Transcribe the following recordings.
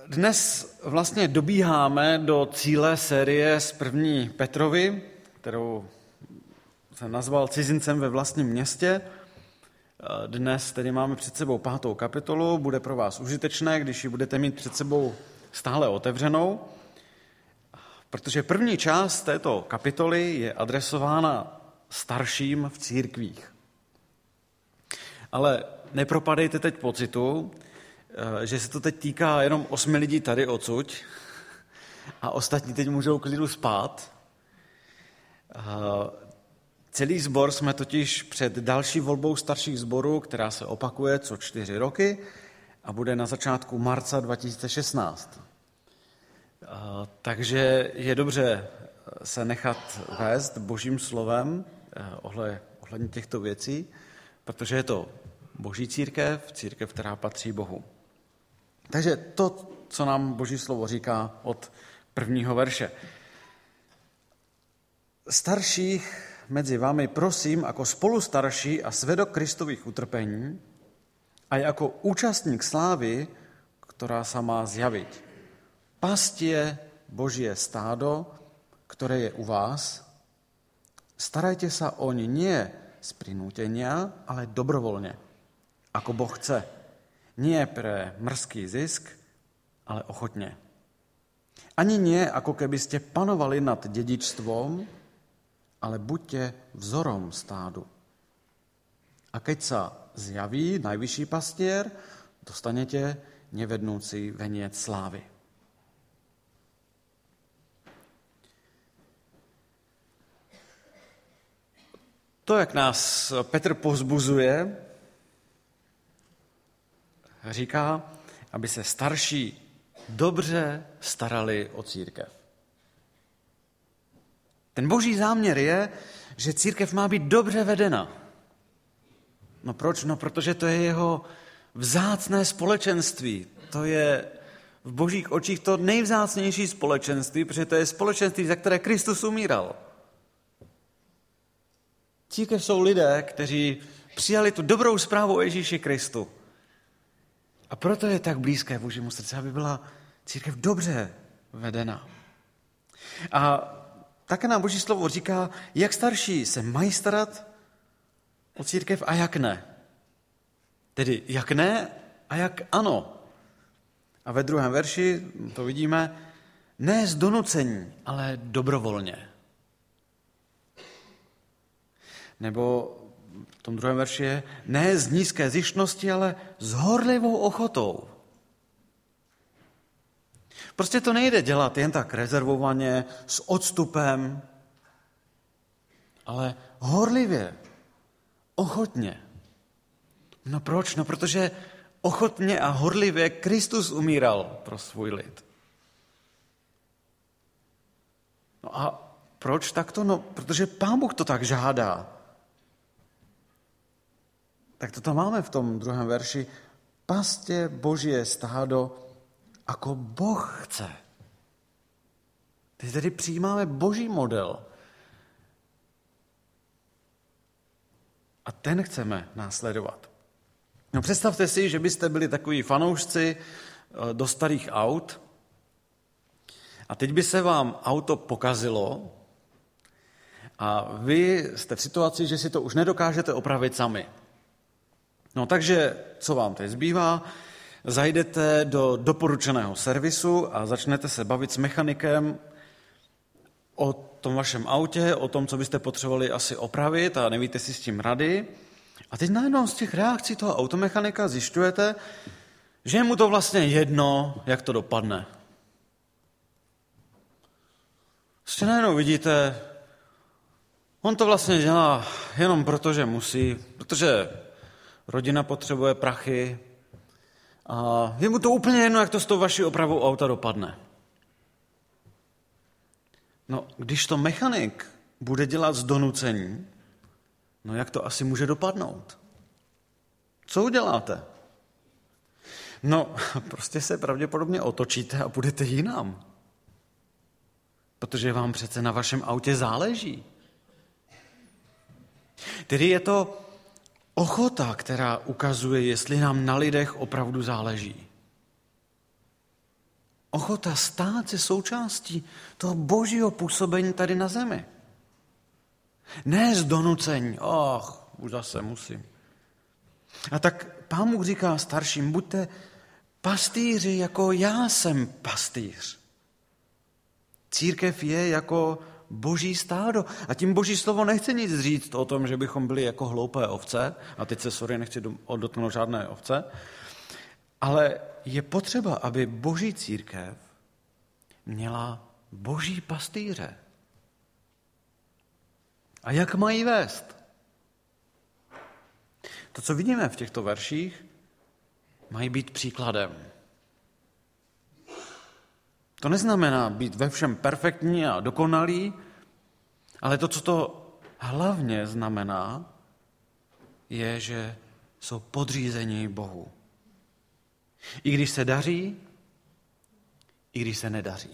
Dnes vlastně dobíháme do cíle série z 1. Petrovi, kterou jsem nazval Cizincem ve vlastním městě. Dnes tedy máme před sebou 5. kapitolu, bude pro vás užitečné, když ji budete mít před sebou stále otevřenou, protože první část této kapitoly je adresována starším v církvích. Ale nepropadejte teď pocitu, že se to teď týká jenom 8 lidí tady odsud a ostatní teď můžou klidu spát. Celý sbor jsme totiž před další volbou starších sborů, která se opakuje co 4 roky a bude na začátku marca 2016. Takže je dobře se nechat vést Božím slovem ohledně těchto věcí, protože je to Boží církev, církev, která patří Bohu. Takže to, co nám Boží slovo říká od 1. verše. Starších mezi vámi prosím jako spolustarší a svedok Kristových utrpení a jako účastník slávy, která sa má zjavit. Pastie Božie stádo, ktoré je u vás, starajte sa oň nie z prinútenia, ale dobrovoľne, ako Boh chce. Nie pre mrzký zisk, ale ochotne. Ani nie, ako keby ste panovali nad dedičstvom, ale buďte vzorom stádu. A keď sa zjaví najvyšší pastier, dostanete nevednúci veniec slávy. To, jak nás Petr povzbuzuje, říká, aby se starší dobře starali o církev. Ten boží záměr je, že církev má být dobře vedena. No proč? No protože to je jeho vzácné společenství. To je v božích očích to nejvzácnější společenství, protože to je společenství, za které Kristus umíral. Církev jsou lidé, kteří přijali tu dobrou zprávu o Ježíši Kristu. A proto je tak blízké Božímu srdci, aby byla církev dobře vedena. A také nám Boží slovo říká, jak starší se mají starat o církev a jak ne. Tedy jak ne a jak ano. A ve 2. verši to vidíme, ne z donucení, ale dobrovolně. Nebo v tom 2. verši je ne z nízké zištnosti, ale s horlivou ochotou. Prostě to nejde dělat jen tak rezervovaně, s odstupem, ale horlivě, ochotně. No proč? No protože ochotně a horlivě Kristus umíral pro svůj lid. No a proč takto? No protože Pán Bůh to tak žádá. Tak to tam máme v tom 2. verši. Pastie Božie stádo, ako Boh chce. Teď tedy přijímáme Boží model. A ten chceme následovat. No představte si, že byste byli takoví fanoušci do starých aut a teď by se vám auto pokazilo a vy jste v situaci, že si to už nedokážete opravit sami. No takže, co vám teď zbývá? Zajdete do doporučeného servisu a začnete se bavit s mechanikem o tom vašem autě, o tom, co byste potřebovali asi opravit a nevíte si s tím rady. A teď najednou z těch reakcí toho automechanika zjišťujete, že je mu to vlastně jedno, jak to dopadne. Ještě najednou vidíte, on to vlastně dělá jenom proto, že musí, protože rodina potřebuje prachy a je mu to úplně jedno, jak to s tou vaší opravou auta dopadne. No, když to mechanik bude dělat z donucení, no jak to asi může dopadnout? Co uděláte? No, prostě se pravděpodobně otočíte a půjdete jinam. Protože vám přece na vašem autě záleží. Tedy je to ochota, která ukazuje, jestli nám na lidech opravdu záleží. Ochota stát se součástí toho božího působení tady na zemi. Ne z donucení, už zase musím. A tak Pán Bůh říká starším, buďte pastýři, jako já jsem pastýř. Církev je jako boží stádo. A tím boží slovo nechce nic říct o tom, že bychom byli jako hloupé ovce, a teď se, nechci dotknout žádné ovce, ale je potřeba, aby boží církev měla boží pastýře. A jak mají vést? To, co vidíme v těchto verších, mají být příkladem. To neznamená být ve všem perfektní a dokonalý, ale to, co to hlavně znamená, je, že jsou podřízeni Bohu. I když se daří, i když se nedaří.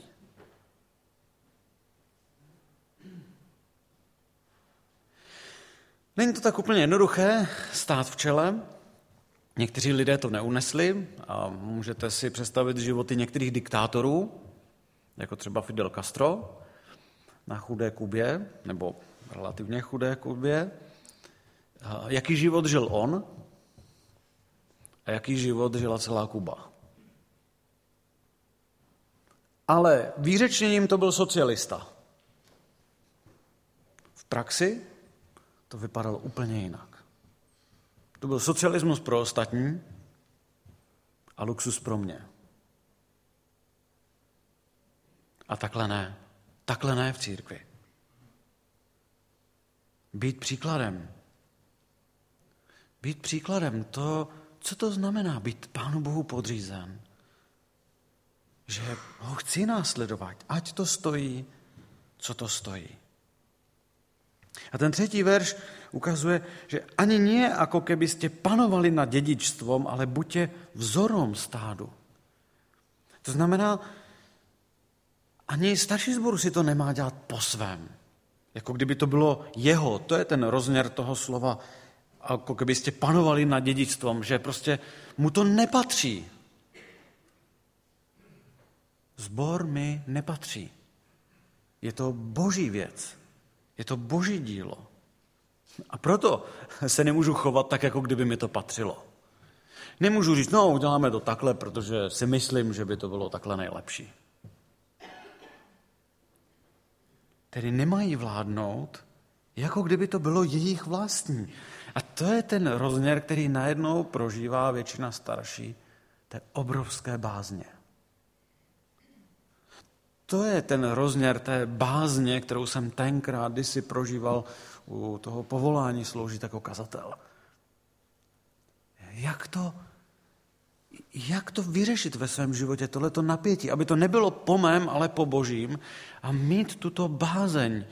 Není to tak úplně jednoduché stát v čele. Někteří lidé to neunesli a můžete si představit životy některých diktátorů, jako třeba Fidel Castro na chudé Kubě, nebo relativně chudé Kubě. Jaký život žil on a jaký život žila celá Kuba. Ale výřečněním to byl socialista. V praxi to vypadalo úplně jinak. To byl socialismus pro ostatní a luxus pro mě. A takhle ne. Takhle ne v církvi. Být příkladem. Být příkladem, co to znamená být Pánu Bohu podřízen? Že ho chci následovat, ať to stojí, co to stojí. A ten 3. verš ukazuje, že ani nie, ako keby ste panovali nad dedičstvom, ale buďte vzorom stádu. To znamená, ani starší sboru si to nemá dělat po svém. Jako kdyby to bylo jeho. To je ten rozměr toho slova, jako kdyby ste panovali nad dedičstvom, že prostě mu to nepatří. Sbor mi nepatří. Je to boží věc. Je to boží dílo. A proto se nemůžu chovat tak, jako kdyby mi to patřilo. Nemůžu říct, uděláme to takhle, protože si myslím, že by to bylo takhle nejlepší. Tedy nemají vládnout, jako kdyby to bylo jejich vlastní. A to je ten rozměr, který najednou prožívá většina starší, té obrovské bázně. To je ten rozměr té bázně, kterou jsem tenkrát kdysi prožíval u toho povolání sloužit jako kazatel. Jak to vyřešit ve svém životě, tohleto napětí, aby to nebylo po mém, ale po božím a mít tuto bázeň,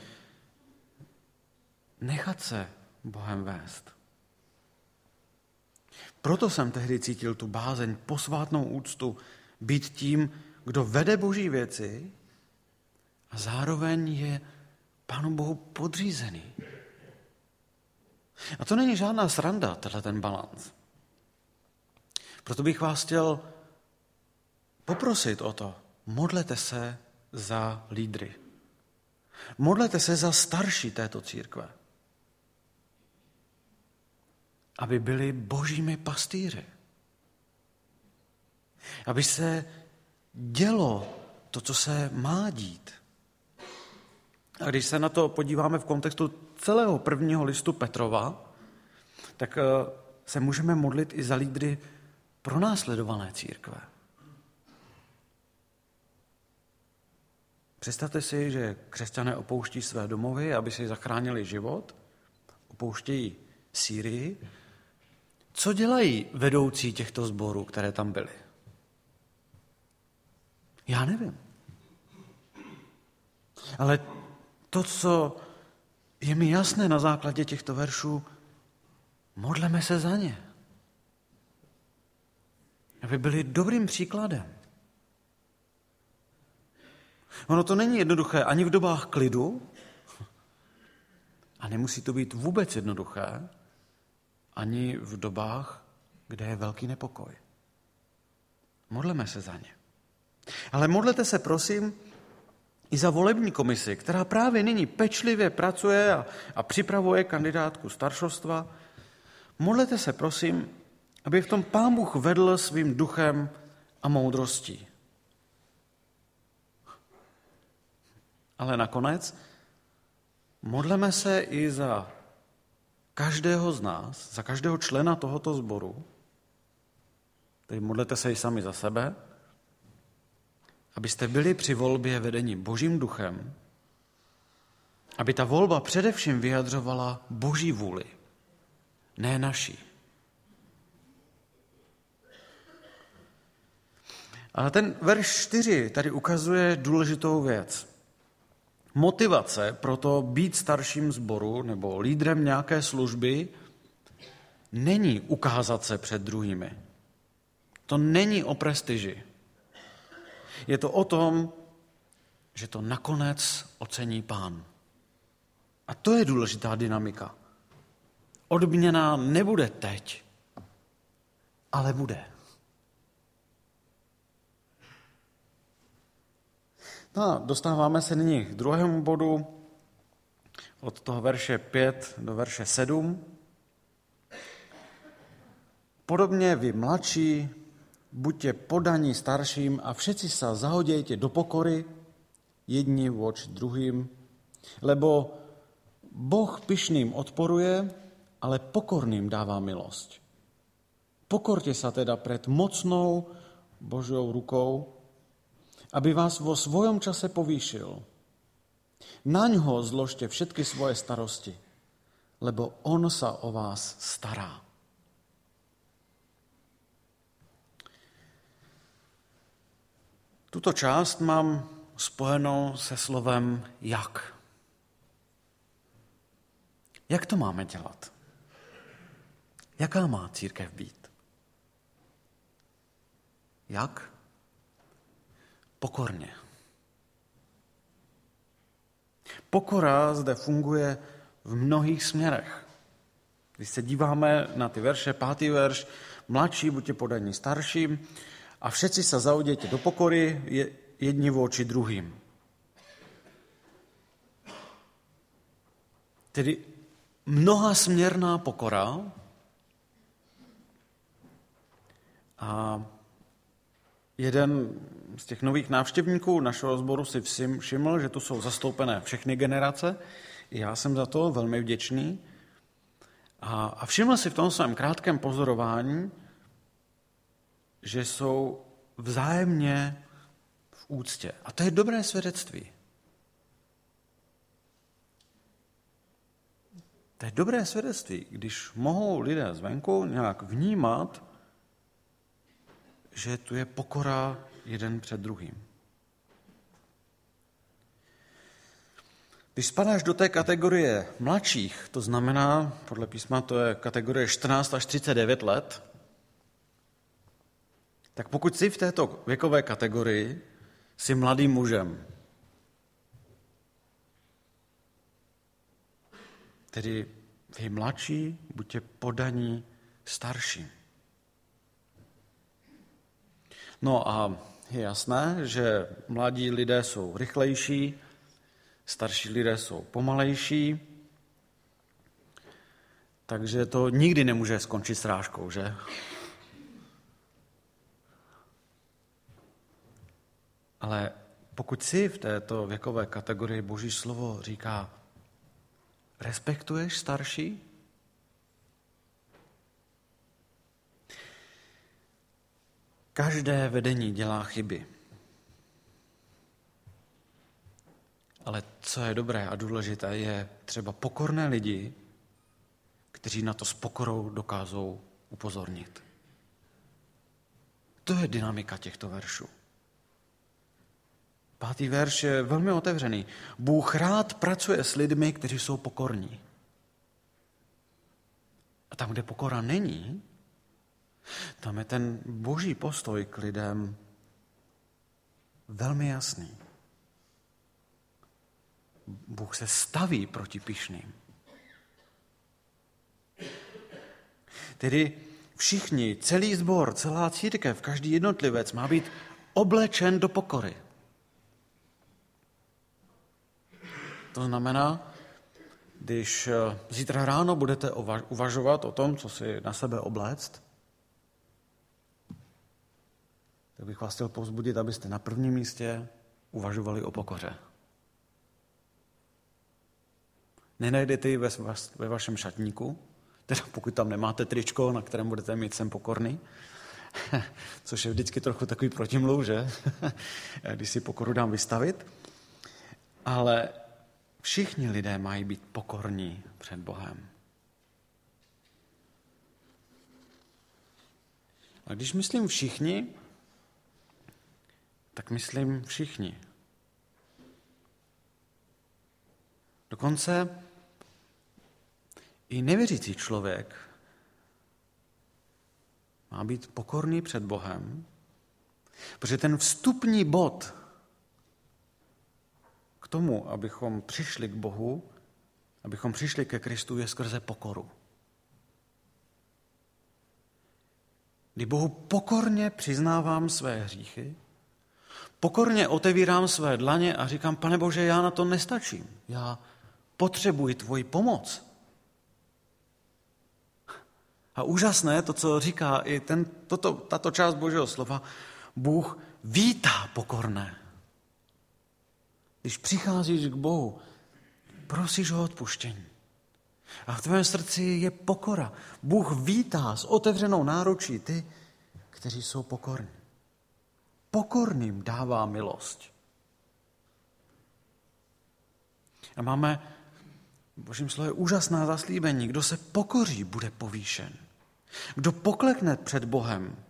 nechat se Bohem vést. Proto jsem tehdy cítil tu bázeň, posvátnou úctu, být tím, kdo vede boží věci a zároveň je Pánu Bohu podřízený. A to není žádná sranda, ten balanc. Proto bych vás chtěl poprosit o to, modlete se za lídry. Modlete se za starší této církve. Aby byli božími pastýři. Aby se dělo to, co se má dít. A když se na to podíváme v kontextu celého 1. listu Petrova, tak se můžeme modlit i za lídry pronásledované církve. Představte si, že křesťané opouští své domovy, aby si zachránili život, opouštějí Sýrii. Co dělají vedoucí těchto sborů, které tam byly? Já nevím. Ale to, co je mi jasné na základě těchto veršů, modleme se za ně. Aby byli dobrým příkladem. Ono to není jednoduché ani v dobách klidu a nemusí to být vůbec jednoduché ani v dobách, kde je velký nepokoj. Modleme se za ně. Ale modlete se, prosím, i za volební komisi, která právě nyní pečlivě pracuje a připravuje kandidátku staršostva. Modlete se, prosím, aby v tom Pán Bůh vedl svým duchem a moudrostí. Ale nakonec modleme se i za každého z nás, za každého člena tohoto sboru, tedy modlete se i sami za sebe, abyste byli při volbě vedeni Božím duchem, aby ta volba především vyjadřovala Boží vůli, ne naší. Ale ten verš 4 tady ukazuje důležitou věc. Motivace pro to být starším sboru nebo lídrem nějaké služby není ukázat se před druhými. To není o prestiži. Je to o tom, že to nakonec ocení Pán. A to je důležitá dynamika. Odměna nebude teď, ale bude. No a dostáváme se nyní k druhému bodu, od toho verše 5 do verše 7. Podobně vy mladší, buďte podaní starším a všetci sa zahodejte do pokory, jedni voči druhým, lebo Boh pyšným odporuje, ale pokorným dává milosť. Pokorte sa teda pred mocnou Božou rukou, aby vás vo svojom čase povýšil. Naňho zložte všetky svoje starosti, lebo on sa o vás stará. Tuto část mám spojenou se slovem jak. Jak to máme dělat? Jaká má církev být? Jak? Pokorně. Pokora zde funguje v mnohých směrech. Když se díváme na ty verše, 5. verš, mladší, buďte podaní starším a všetci sa zaujděte do pokory jedni voči druhým. Tedy mnohasměrná pokora a jeden z těch nových návštěvníků našeho sboru si všiml, že tu jsou zastoupené všechny generace. I já jsem za to velmi vděčný. A všiml si v tom svém krátkém pozorování, že jsou vzájemně v úctě. A to je dobré svědectví. To je dobré svědectví, když mohou lidé zvenku nějak vnímat, že tu je pokora jeden před druhým. Když spadáš do té kategorie mladších, to znamená, podle písma to je kategorie 14 až 39 let, tak pokud jsi v této věkové kategorii, jsi mladým mužem. Tedy vy mladší, buďte podaní starším. No a je jasné, že mladí lidé jsou rychlejší, starší lidé jsou pomalejší, takže to nikdy nemůže skončit srážkou, že? Ale pokud jsi v této věkové kategorii, Boží slovo říká, respektuješ starší? Každé vedení dělá chyby. Ale co je dobré a důležité, je třeba pokorné lidi, kteří na to s pokorou dokážou upozornit. To je dynamika těchto veršů. 5. verš je velmi otevřený. Bůh rád pracuje s lidmi, kteří jsou pokorní. A tam, kde pokora není, tam je ten Boží postoj k lidem velmi jasný. Bůh se staví proti pyšným. Tedy všichni, celý sbor, celá církev, každý jednotlivec má být oblečen do pokory. To znamená, když zítra ráno budete uvažovat o tom, co si na sebe obléct, tak bych vás chtěl povzbudit, abyste na prvním místě uvažovali o pokoře. Nenajdete ji ve vašem šatníku, teda pokud tam nemáte tričko, na kterém budete mít Jsem pokorný, což je vždycky trochu takový protimluv, že? Když si pokoru dám vystavit. Ale všichni lidé mají být pokorní před Bohem. A když myslím všichni, tak myslím všichni. Dokonce i nevěřící člověk má být pokorný před Bohem, protože ten vstupní bod k tomu, abychom přišli k Bohu, abychom přišli ke Kristu, je skrze pokoru. Kdy Bohu pokorně přiznávám své hříchy, pokorně otevírám své dlaně a říkám, Pane Bože, já na to nestačím. Já potřebuji tvoji pomoc. A úžasné to, co říká i tato část Božího slova, Bůh vítá pokorné. Když přicházíš k Bohu, prosíš o odpuštění. A v tvém srdci je pokora. Bůh vítá s otevřenou náručí ty, kteří jsou pokorní. Pokorným dává milost. A máme v Božím slově úžasná zaslíbení. Kdo se pokoří, bude povýšen. Kdo poklekne před Bohem,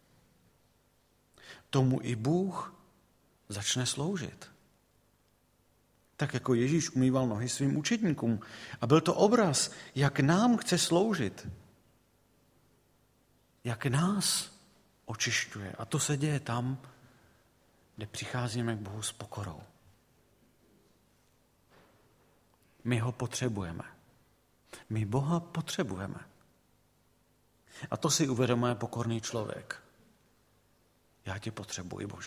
tomu i Bůh začne sloužit. Tak jako Ježíš umýval nohy svým učedníkům. A byl to obraz, jak nám chce sloužit. Jak nás očišťuje. A to se děje tam, kde přicházíme k Bohu s pokorou. My ho potřebujeme. My Boha potřebujeme. A to si uvědomuje pokorný člověk. Já tě potřebuji, Bože.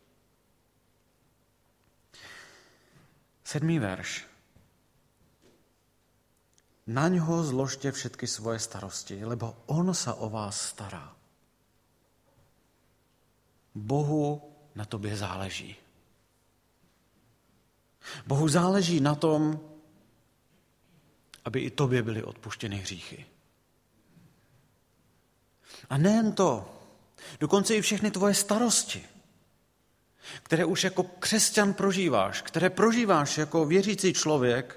7. verš. Na něho zložte všetky svoje starosti, lebo on se o vás stará. Bohu na tobě záleží. Bohu záleží na tom, aby i tobě byly odpuštěny hříchy. A nejen to, dokonce i všechny tvoje starosti, které už jako křesťan prožíváš, které prožíváš jako věřící člověk,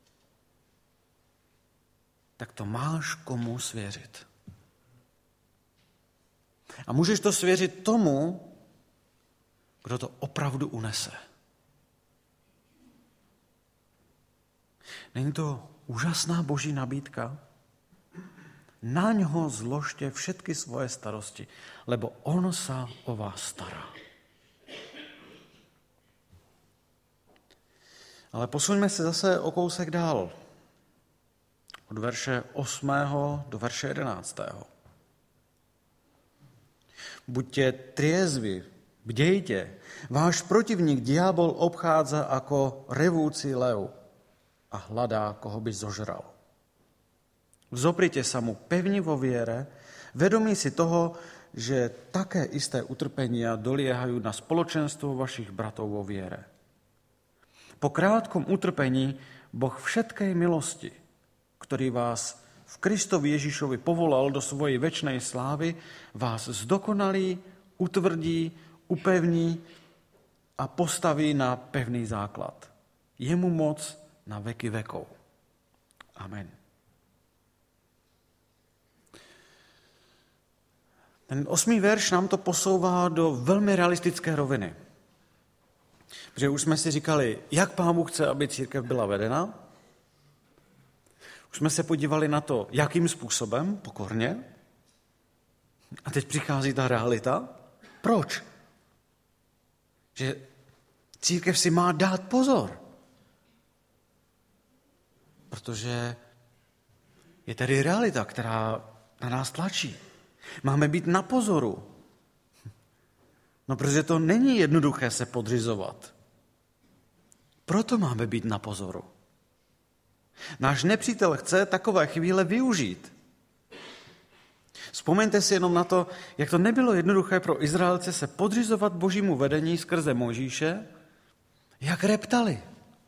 tak to máš komu svěřit. A můžeš to svěřit tomu, kdo to opravdu unese. Není to úžasná Boží nabídka? Na něho zložte všetky svoje starosti, lebo on se o vás stará. Ale posuňme se zase o kousek dál. Od verše 8. do verše 11. Buďte triezvi, bdejte. Váš protivník diabol obchádza ako revúci lev a hľadá, koho by zožral. Vzoprite sa mu pevni vo viere, vedomí si toho, že také isté utrpenia doliehajú na spoločenstvo vašich bratov vo viere. Po krátkom utrpení Boh všetkej milosti, ktorý vás v Kristovi Ježišovi povolal do svojej večnej slávy, vás zdokonalí, utvrdí, upevní a postaví na pevný základ. Jemu moc na veky vekov. Amen. Ten 8. verš nám to posouvá do velmi realistické roviny. Protože už jsme si říkali, jak Pán Bůh chce, aby církev byla vedena. Už jsme se podívali na to, jakým způsobem, pokorně. A teď přichází ta realita. Proč? Že církev si má dát pozor. Protože je tady realita, která na nás tlačí. Máme být na pozoru. No, protože to není jednoduché se podřizovat. Proto máme být na pozoru. Náš nepřítel chce takové chvíle využít. Vzpomeňte si jenom na to, jak to nebylo jednoduché pro Izraelce se podřizovat božímu vedení skrze Mojžíše, jak reptali.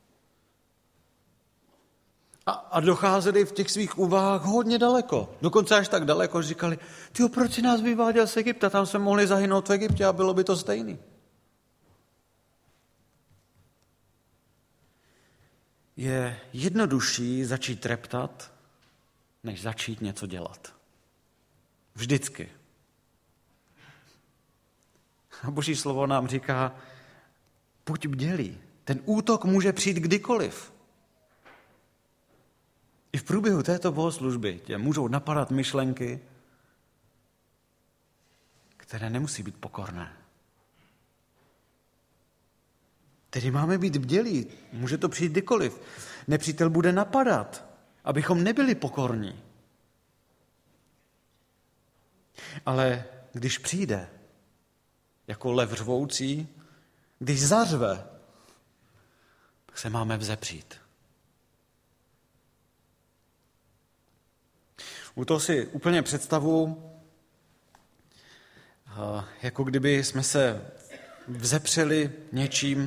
A docházeli v těch svých úvahách hodně daleko. Dokonce až tak daleko, že říkali, tyjo, proč si nás vyváděl z Egypta? Tam jsme mohli zahynout v Egyptě a bylo by to stejný. Je jednodušší začít reptat, než začít něco dělat. Vždycky. A Boží slovo nám říká, buď bdělý. Ten útok může přijít kdykoliv. I v průběhu této bohoslužby tě můžou napadat myšlenky, které nemusí být pokorné. Tedy máme být bdělí, může to přijít kdykoliv. Nepřítel bude napadat, abychom nebyli pokorní. Ale když přijde jako lev řvoucí, když zařve, tak se máme vzepřít. U toho si úplně představu, jako kdyby jsme se vzepřeli něčím,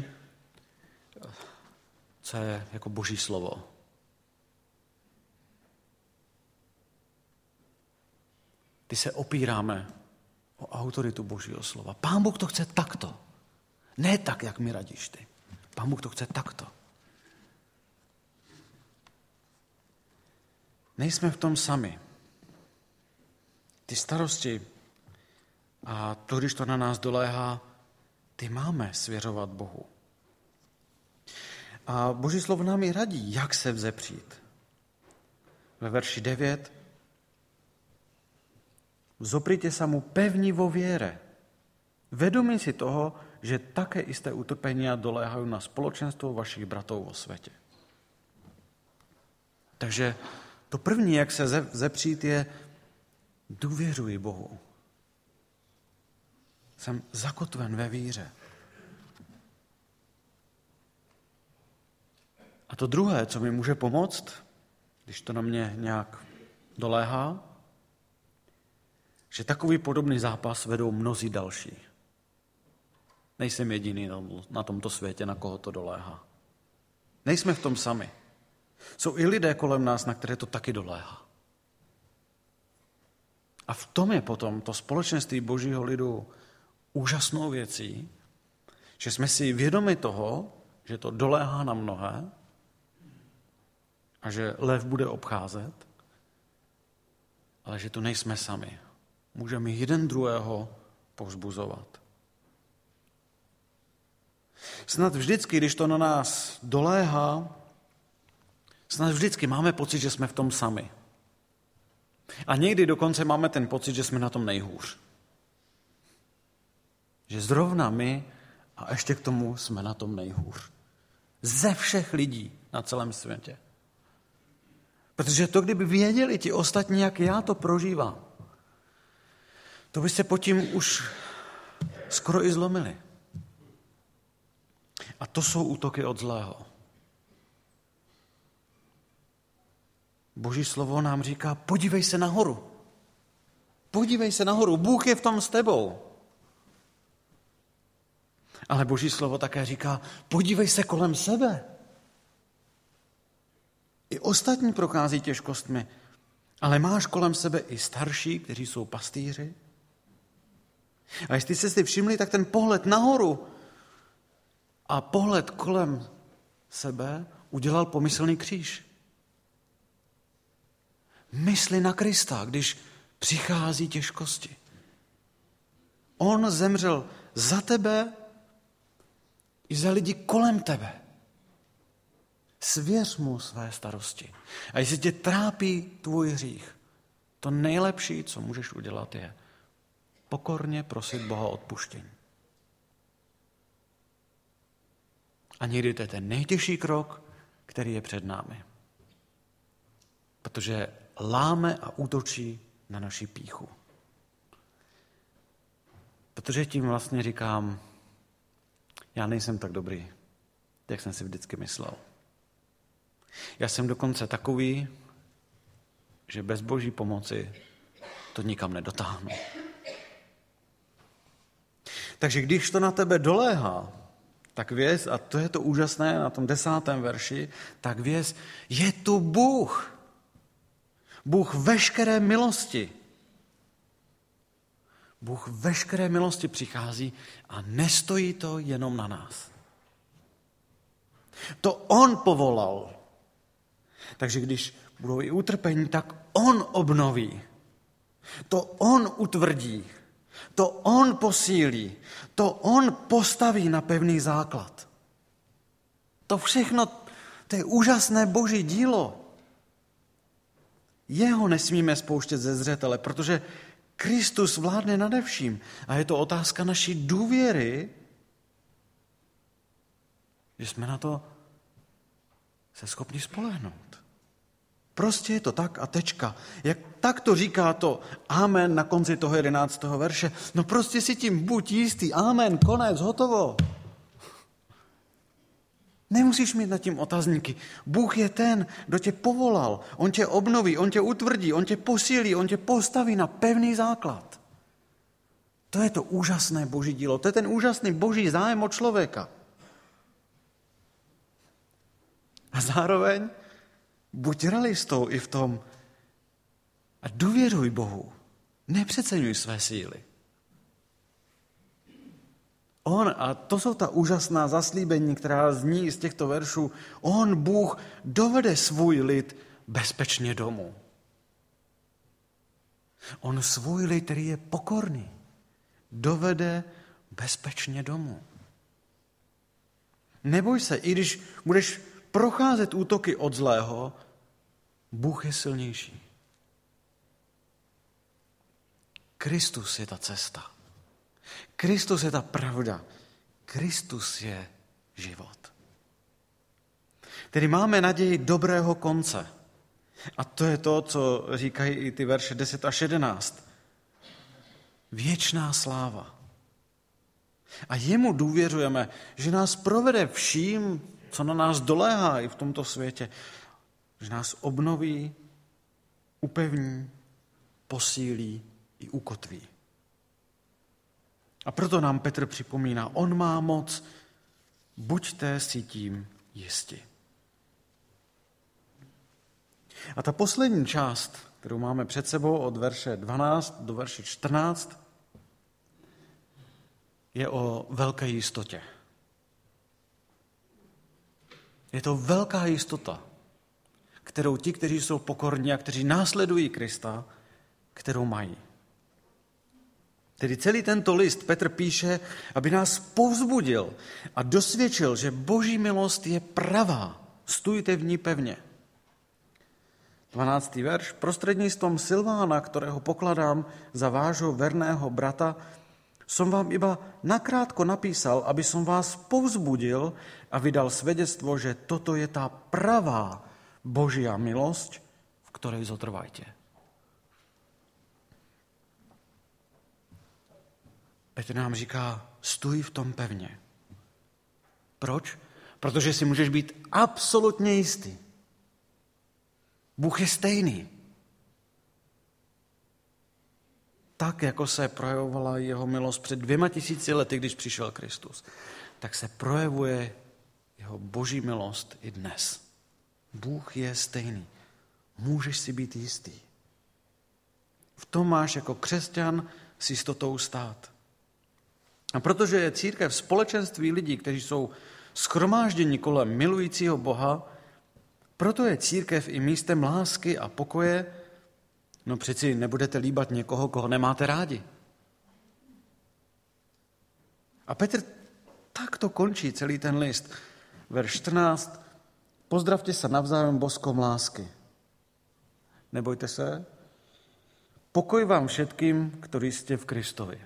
co je jako Boží slovo. Ty se opíráme o autoritu Božího slova. Pán Bůh to chce takto. Ne tak, jak mi radíš ty. Pán Bůh to chce takto. Nejsme v tom sami. Ty starosti a to, když to na nás doléhá, ty máme svěřovat Bohu. A Boží slovo nám i radí, jak se vzepřít. Ve verši 9. Zoprite sa mu pevni vo viere. Vedomí si toho, že také isté utrpenia doléhajú na spoločenstvo vašich bratov vo svete. Takže to první, jak se zepřít, je důvěřuji Bohu. Jsem zakotven ve víře. A to druhé, co mi může pomoct, když to na mě nějak doléhá, že takový podobný zápas vedou mnozí další. Nejsem jediný na tomto světě, na koho to doléhá. Nejsme v tom sami. Jsou i lidé kolem nás, na které to taky doléhá. A v tom je potom to společenství Božího lidu úžasnou věcí, že jsme si vědomi toho, že to doléhá na mnohé a že lev bude obcházet, ale že tu nejsme sami. Můžeme jeden druhého povzbuzovat. Snad vždycky, když to na nás doléhá, snad vždycky máme pocit, že jsme v tom sami. A někdy dokonce máme ten pocit, že jsme na tom nejhůř. Že zrovna my a ještě k tomu jsme na tom nejhůř. Ze všech lidí na celém světě. Protože to, kdyby věděli ti ostatní, jak já to prožívám, to by se pod tím už skoro i zlomili. A to jsou útoky od zlého. Boží slovo nám říká, podívej se nahoru. Podívej se nahoru, Bůh je v tom s tebou. Ale Boží slovo také říká, podívej se kolem sebe. I ostatní prochází těžkostmi, ale máš kolem sebe i starší, kteří jsou pastýři. A jestli jste si všimli, tak ten pohled nahoru a pohled kolem sebe udělal pomyslný kříž. Mysli na Krista, když přichází těžkosti. On zemřel za tebe i za lidi kolem tebe. Svěř mu své starosti. A jestli tě trápí tvůj hřích, to nejlepší, co můžeš udělat, je pokorně prosit Boha odpuštění. A někdy to je ten nejtěžší krok, který je před námi. Protože láme a útočí na naši pýchu. Protože tím vlastně říkám, já nejsem tak dobrý, jak jsem si vždycky myslel. Já jsem dokonce takový, že bez Boží pomoci to nikam nedotáhnu. Takže když to na tebe doléhá, tak věz, a to je to úžasné na tom 10. verši, tak věz, je tu Bůh. Bůh veškeré milosti. Bůh veškeré milosti přichází a nestojí to jenom na nás. To on povolal. Takže když budou i utrpení, tak on obnoví. To on utvrdí. To on posílí. To on postaví na pevný základ. To všechno, to je úžasné Boží dílo. Jeho nesmíme spouštět ze zřetele, protože Kristus vládne nade vším. A je to otázka naší důvěry, že jsme na to se schopni spolehnout. Prostě je to tak a tečka. Tak to říká to amen na konci toho 11. verše. No prostě si tím buď jistý. Amen, konec, hotovo. Nemusíš mít nad tím otazníky. Bůh je ten, kdo tě povolal. On tě obnoví, on tě utvrdí, on tě posílí, on tě postaví na pevný základ. To je to úžasné Boží dílo. To je ten úžasný Boží zájem o člověka. A zároveň buď realistou i v tom a důvěřuj Bohu. Nepřeceňuj své síly. A to jsou ta úžasná zaslíbení, která zní z těchto veršů, Bůh, dovede svůj lid bezpečně domů. On svůj lid, který je pokorný, dovede bezpečně domů. Neboj se, i když budeš procházet útoky od zlého, Bůh je silnější. Kristus je ta cesta. Kristus je ta pravda. Kristus je život. Tedy máme naději dobrého konce. A to je to, co říkají i ty verše 10 až 11. Věčná sláva. A jemu důvěřujeme, že nás provede vším, co na nás doléhá i v tomto světě. Že nás obnoví, upevní, posílí i ukotví. A proto nám Petr připomíná, on má moc, buďte si tím jisti. A ta poslední část, kterou máme před sebou od verše 12 do verše 14, je o velké jistotě. Je to velká jistota, kterou ti, kteří jsou pokorní a kteří následují Krista, kterou mají. Tedy celý tento list Petr píše, aby nás povzbudil a dosvědčil, že Boží milost je pravá. Stůjte v ní pevně. 12. verš. Prostřednictvom Silvána, kterého pokladám za vášho verného brata, som vám iba nakrátko napísal, aby som vás povzbudil a vydal svedectvo, že toto je tá pravá Božia milosť, v ktorej zotrvajte. Petr nám říká, stůj v tom pevně. Proč? Protože si můžeš být absolutně jistý. Bůh je stejný. Tak, jako se projevovala jeho milost před 2000 lety, když přišel Kristus, tak se projevuje jeho Boží milost i dnes. Bůh je stejný. Můžeš si být jistý. V tom máš jako křesťan s jistotou stát. A protože je církev společenství lidí, kteří jsou shromážděni kolem milujícího Boha, proto je církev i místem lásky a pokoje. No přeci nebudete líbat někoho, koho nemáte rádi. A Petr takto končí celý ten list. Verš 14. Pozdravte sa navzájem boskom lásky. Nebojte se. Pokoj vám všetkým, ktorí ste v Kristovi.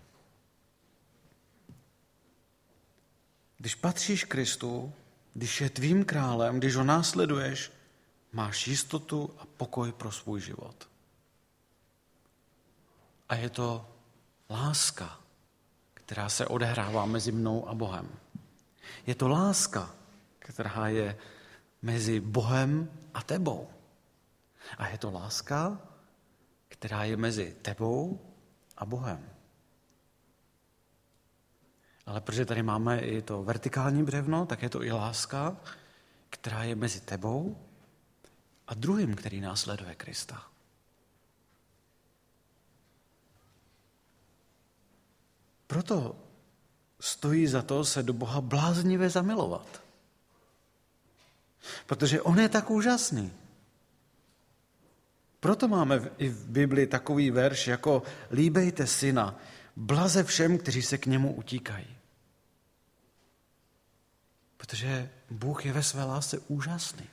Když patříš Kristu, když je tvým králem, když ho následuješ, máš jistotu a pokoj pro svůj život. A je to láska, která se odehrává mezi mnou a Bohem. Je to láska, která je mezi Bohem a tebou. A je to láska, která je mezi tebou a Bohem. Ale protože tady máme i to vertikální břevno, tak je to i láska, která je mezi tebou a druhým, který následuje Krista. Proto stojí za to se do Boha bláznivě zamilovat. Protože on je tak úžasný. Proto máme i v Biblii takový verš jako líbejte syna, blaze všem, kteří se k němu utíkají. Protože Bůh je ve své lásce úžasný.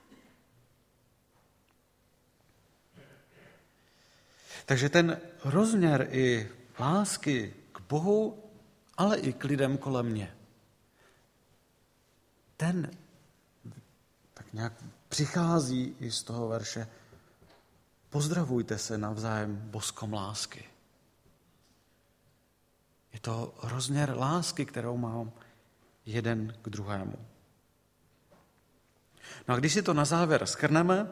Takže ten rozměr i lásky k Bohu, ale i k lidem kolem mě, ten tak nějak přichází i z toho verše. Pozdravujte se navzájem boskom lásky. Je to rozměr lásky, kterou mám jeden k druhému. No a když si to na závěr shrneme,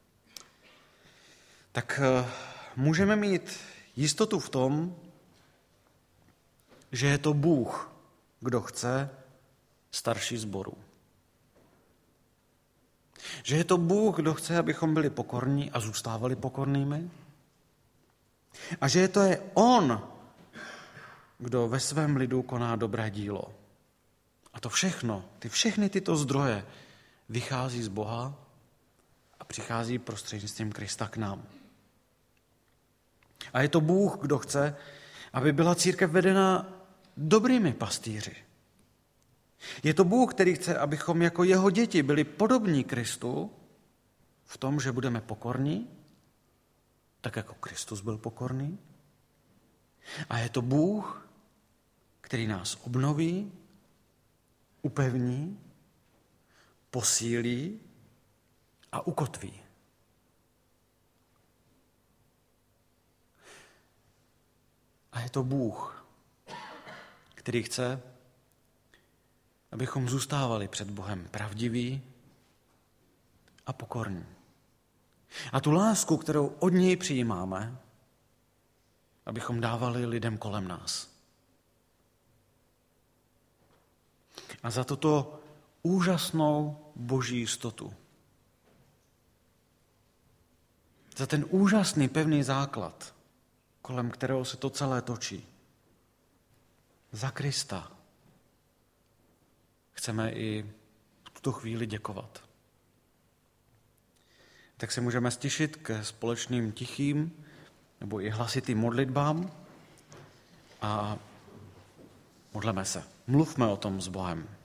tak můžeme mít jistotu v tom, že je to Bůh, kdo chce starší sboru. Že je to Bůh, kdo chce, abychom byli pokorní a zůstávali pokornými. A že to je On, kdo ve svém lidu koná dobré dílo. A to všechny tyto zdroje vychází z Boha a přichází prostřednictvím Krista k nám. A je to Bůh, kdo chce, aby byla církev vedena dobrými pastýři. Je to Bůh, který chce, abychom jako jeho děti byli podobní Kristu v tom, že budeme pokorní, tak jako Kristus byl pokorný. A je to Bůh, který nás obnoví, upevní, posílí a ukotví. A je to Bůh, který chce, abychom zůstávali před Bohem pravdiví a pokorní. A tu lásku, kterou od něj přijímáme, abychom dávali lidem kolem nás. A za toto úžasnou boží jistotu, za ten úžasný pevný základ, kolem kterého se to celé točí, za Krista chceme i v tuto chvíli děkovat. Tak se můžeme stišit ke společným tichým nebo i hlasitým modlitbám a modleme se. Mluvme o tom s Bohem.